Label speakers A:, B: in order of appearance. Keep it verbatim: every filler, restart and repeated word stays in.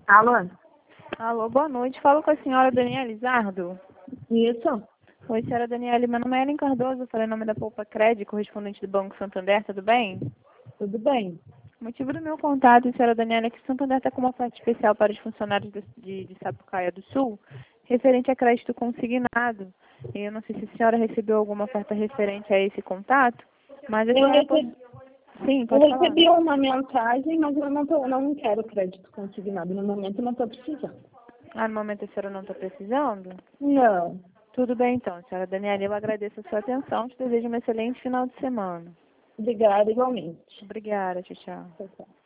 A: Alô?
B: Alô, boa noite. Falo com a senhora Daniela Lizardo.
A: Isso?
B: Oi, senhora Daniela. Meu nome é Ellen Cardoso. Falei em nome da Poupa Crédito, correspondente do Banco Santander. Tudo bem?
A: Tudo bem.
B: O motivo do meu contato, senhora Daniela, é que o Santander está com uma oferta especial para os funcionários de, de, de Sapucaia do Sul, referente a crédito consignado. Eu não sei se a senhora recebeu alguma oferta referente a esse contato, mas a
A: Eu
B: senhora
A: recebi,
B: pode... Sim,
A: eu
B: pode falar.
A: recebi uma mensagem, mas eu não, tô, não quero crédito consignado. No momento eu não estou precisando.
B: Ah, no momento a senhora não está precisando?
A: Não.
B: Tudo bem então, senhora Daniela. Eu agradeço a sua atenção. Te desejo um excelente final de semana.
A: Obrigada, igualmente.
B: Obrigada, tchau, tchau.
A: Tchau, tchau.